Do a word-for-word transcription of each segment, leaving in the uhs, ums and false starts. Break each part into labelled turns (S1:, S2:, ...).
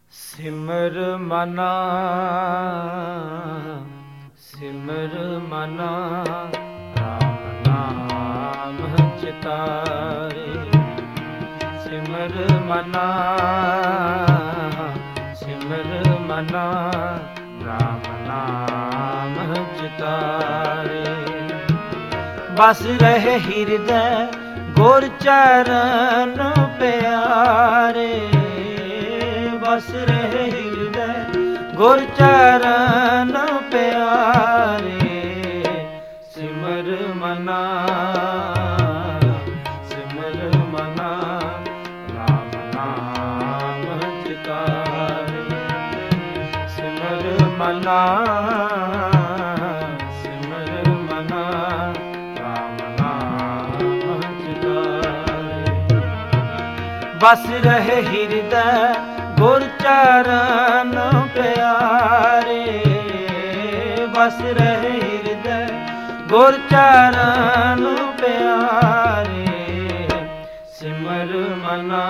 S1: ਸਿਮਰ ਮਨਾ ਸਿਮਰ ਮਨਾ ਰਾਮ ਨਾਮ ਚਿਤਾਰੇ। ਸਿਮਰ ਮਨਾ ਸਿਮਰ ਮਨਾ ਰਾਮ ਨਾਮ ਚਿਤਾਰੇ। ਬਸ ਰਹੇ ਹਿਰਦੈ ਗੁਰ ਚਰਨ ਪਿਆਰੇ। ਬਸ ਰਹੇ ਹਿਰਦੈ ਗੁਰ ਚਰਨ ਪਿਆਰੇ। ਸਿਮਰ ਮਨਾ ਸਿਮਰ ਮਨਾ ਰਾਮ ਨਾਮ ਚਿਤਾਰੇ। ਸਿਮਰ ਮਨਾ ਸਿਮਰ ਮਨਾ ਰਾਮ ਨਾਮ ਚਿਤਾਰੇ। ਬਸ ਰਹੇ ਹਿਰਦੈ ਗੁਰ ਚਰਨ ਪਿਆਰੇ। ਬਸ ਰਹੇ ਹਿਰਦੈ ਗੁਰ ਚਰਨ ਪਿਆਰੇ। ਸਿਮਰ ਮਨਾ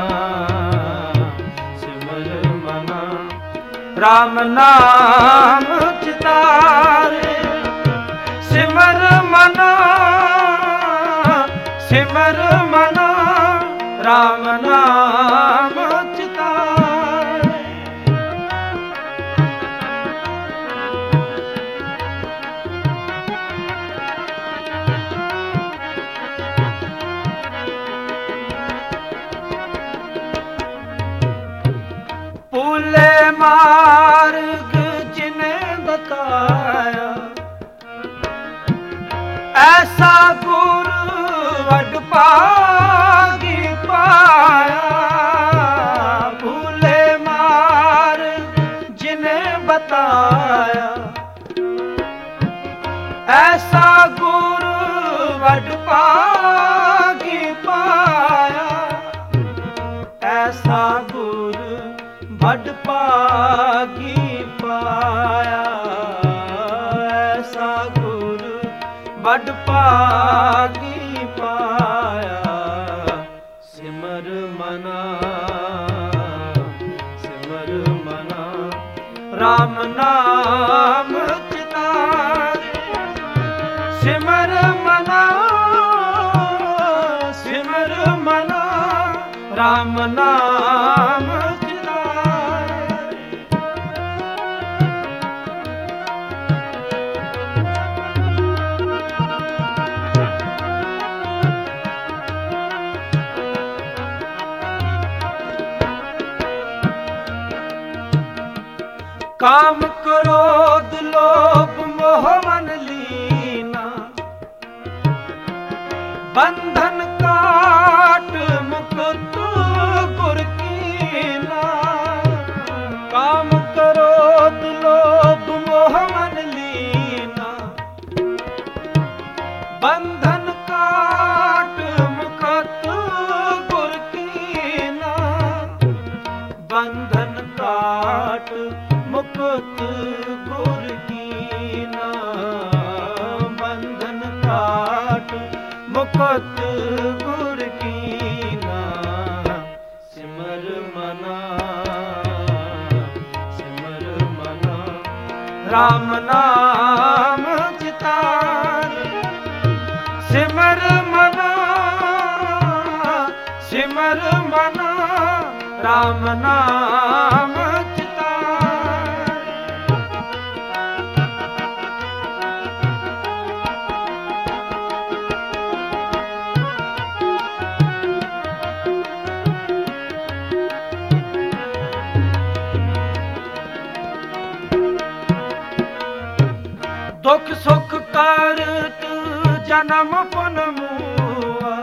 S1: ਸਿਮਰ ਮਨਾ ਰਾਮ ਨਾਮ ਚਿਤਾਰੇ। ਸਿਮਰ ਮਨਾ ਸਿਮਰ ਮਨਾ ਰਾਮ ਨਾਮ ਭੂਲੇ ਮਾਰਗ ਜਿਨੇ ਬਤਾਇਆ। ਐਸਾ ਗੁਰ ਵਡ ਭਾਗੀ ਪਾਇਆ। ਭੂਲੇ ਮਾਰਗ ਜਿਨੇ ਬਤਾਇਆ। ਐਸਾ ਗੁਰ ਵਡ ਭਾਗੀ ਪਾਇਆ। ਐਸਾ ਗੁਰ ਵਡ ਭਾਗੀ ਪਾਇਆ। ਐਸਾ ਗੁਰ ਵਡ ਭਾਗੀ ਪਾਇਆ। ਸਿਮਰ ਮਨਾ ਸਿਮਰ ਮਨਾ ਰਾਮ ਨਾਮ ਚਿਤਾਰੇ। ਸਿਮਰ ਮਨਾ ਸਿਮਰ ਮਨਾ ਰਾਮ ਨਾਮ ਕਾਮ ਕ੍ਰੋਧ ਲੋਭ ਮੋਹ ਮਨ ਲੀਨਾ। ਬੰਧਨ ਕਾਟ ਮੁਕਤ ਗੁਰ ਕੀਨਾ। ਕਾਮ ਕ੍ਰੋਧ ਲੋਭ ਮੋਹ ਮਨ ਲੀਨਾ। ਬੰਧਨ ਕਾਟ ਮੁਕਤ ਗੁਰ ਕੀਨਾ। ਬੰਧਨ ਕਾਟ ਮੁਕਤ ਗੁਰ ਕੀਨਾ। ਬੰਧਨ ਕਾਟ ਮੁਕਤ ਗੁਰ ਕੀਨਾ। ਸਿਮਰ ਮਨਾ ਸਿਮਰ ਮਨਾ ਰਾਮ ਨਾਮ ਚਿਤਾਰੇ। ਸਿਮਰ ਮਨਾ ਸਿਮਰ ਮਨਾ ਰਾਮ ਨਾਮ ਦੁਖ ਸੁਖ ਕਰਤ ਜਨਮ ਪੁਨ ਮੂਆ।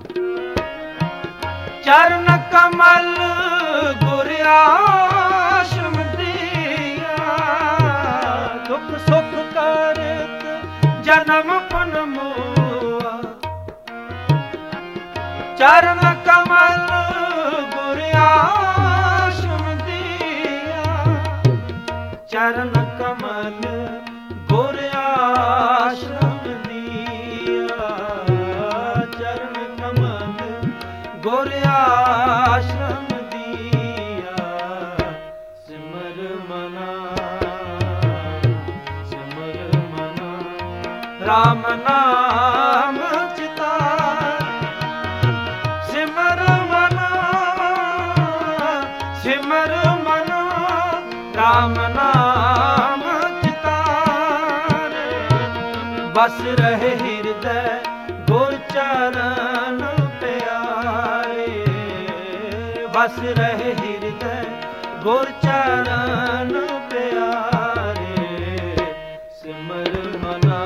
S1: ਚਰਨ ਕਮਲ ਗੁਰ ਆਸ਼ਮ ਦੀਆ। ਦੁਖ ਸੁਖ ਕਰਤ ਜਨਮ ਪੁਨ ਮੂਆ। ਚਰਨ ਕਮਲ ਗੁਰ ਆਸ਼ਮ ਦੀਆ। ਚਰਨ ਕਮਲ ਗੁਰ ਆਸ਼ਰਮ ਦੀਆ। ਚਰਨ ਕਮਲ ਗੁਰ ਆਸ਼ਰਮ ਦੀਆ। ਰਾਮ ਨਾਮ ਚਿਤਾਰੇ, ਬਸ ਰਹੇ ਹਿਰਦੈ ਗੁਰ ਚਰਨ ਪਿਆਰੇ, ਬਸ ਰਹੇ ਹਿਰਦੈ ਗੁਰ ਚਰਨ ਪਿਆਰੇ। ਸਿਮਰ ਮਨਾ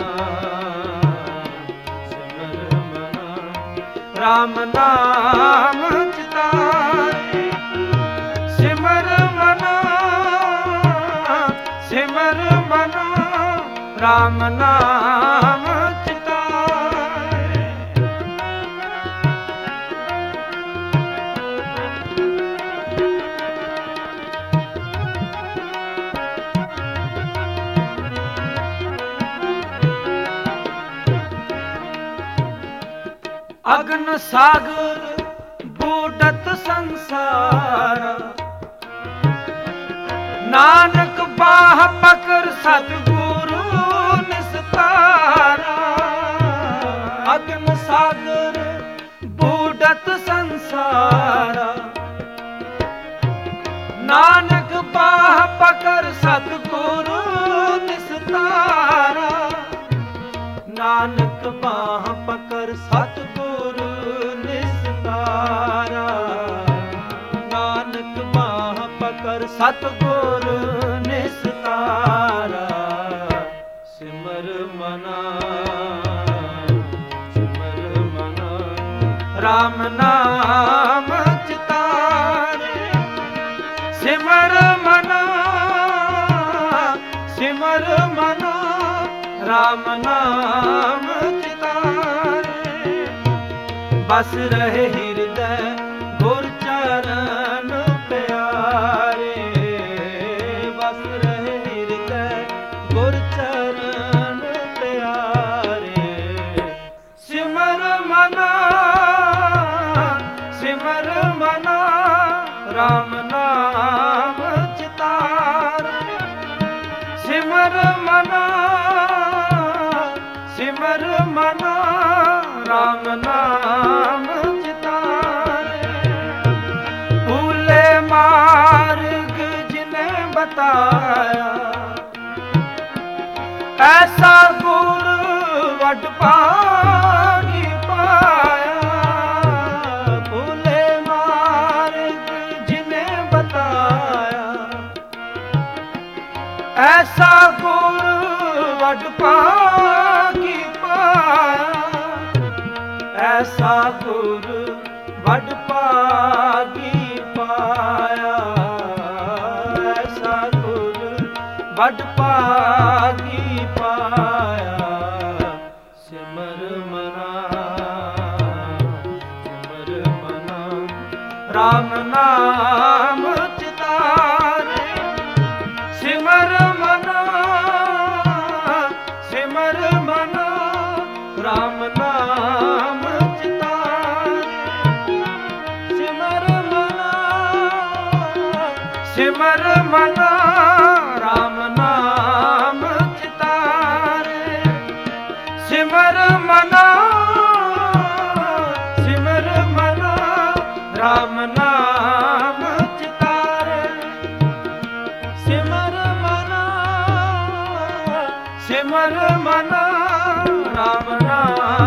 S1: ਸਿਮਰ ਮਨਾ ਰਾਮ ਨਾਮ ਚਿਤਾਰੇ, ਸਿਮਰ ਮਨਾ ਸਿਮਰ ਮਨਾ ਰਾਮ ਨਾਮ ਚਿਤਾਰੇ। ਅਗਨ ਸਾਗਰ ਬੂਡਤ ਸੰਸਾਰਾ, ਨਾਨਕ ਬਾਹ ਪਕੜ ਸਤਿਗੁਰੂ ਨਿਸਤਾਰਾ। ਅਗਨ ਸਾਗਰ ਬੂਡਤ ਸੰਸਾਰਾ, ਨਾਨਕ ਬਾਹ ਪਕੜ ਸਤਿਗੁਰੂ ਨਿਸਤਾਰਾ। ਨਾਨਕ ਬਾਹ ਪਕੜ ਸਤਿਗੁਰੂ ਨਿਸਤਾਰਾ, ਨਾਨਕ ਬਾਹ ਪਕੜ ਸਤਿਗੁਰੂ ਨਿਸਤਾਰਾ। ਸਿਮਰ ਮਨਾ ਸਿਮਰ ਮਨਾ ਰਾਮ ਨਾਮ ਚਿਤਾਰੇ, ਸਿਮਰ ਮਨਾ ਸਿਮਰ ਮਨਾ ਰਾਮ ਨਾਮ ਚਿਤਾਰੇ, ਬਸ ਰਹੇ ਹਿਰਦੈ ਗੁਰ ਚਰਨ ਪਿਆਰੇ, ਬਸ ਰਹੇ ਹਿਰਦੈ ਗੁਰ ਚਰਨ ਪਿਆਰੇ। ਸਿਮਰ ਮਨਾ ਸਿਮਰ ਮਨਾ ਰਾਮ ਨਾਮ ਚਿਤਾਰੇ, ਸਿਮਰ ਮਨਾ ਸਿਮਰ ਮਨਾ ਰਾਮ ਨਾਮ ਚਿਤਾਰੇ। ਭੂਲੇ ਮਾਰਗ ਜਿਨੇ ਬਤਾਇਆ, ਐਸਾ ਗੁਰ ਵਡ ਭਾਗੀ ਪਾਇਆ। ਭੂਲੇ ਮਾਰਗ ਜਿਨੇ ਬਤਾਇਆ, ਐਸਾ ਗੁਰ ਵਡ ਭਾਗੀ ਪਾਇਆ। ਐਸਾ ਗੁਰ ਵਡ ਭਾਗੀ ਪਾਇਆ, ਐਸਾ ਗੁਰ ਵਡ ਭਾਗੀ ਪਾਇਆ। ਸਿਮਰ ਮਨਾ ਸਿਮਰ ਮਨਾ ਰਾਮ ਨਾਮ ਚਿਤਾਰੇ, ਸਿਮਰ ਮਨਾ ਸਿਮਰ ਮਨਾ ਰਾਮ ਨਾਮ ਚਿਤਾਰੇ। ਸਿਮਰ ਮਨਾ ਸਿਮਰ ਮਨਾ ਰਾਮ ਨਾਮ ਚਿਤਾਰੇ, ਸਿਮਰ ਮਨਾ ਸਿਮਰ ਮਨਾ ਰਾਮ ਨਾਮ ਚਿਤਾਰੇ। ਸਿਮਰ ਮਨਾ ਸਿਮਰ ਮਨਾ ਰਾਮ ਨਾਮ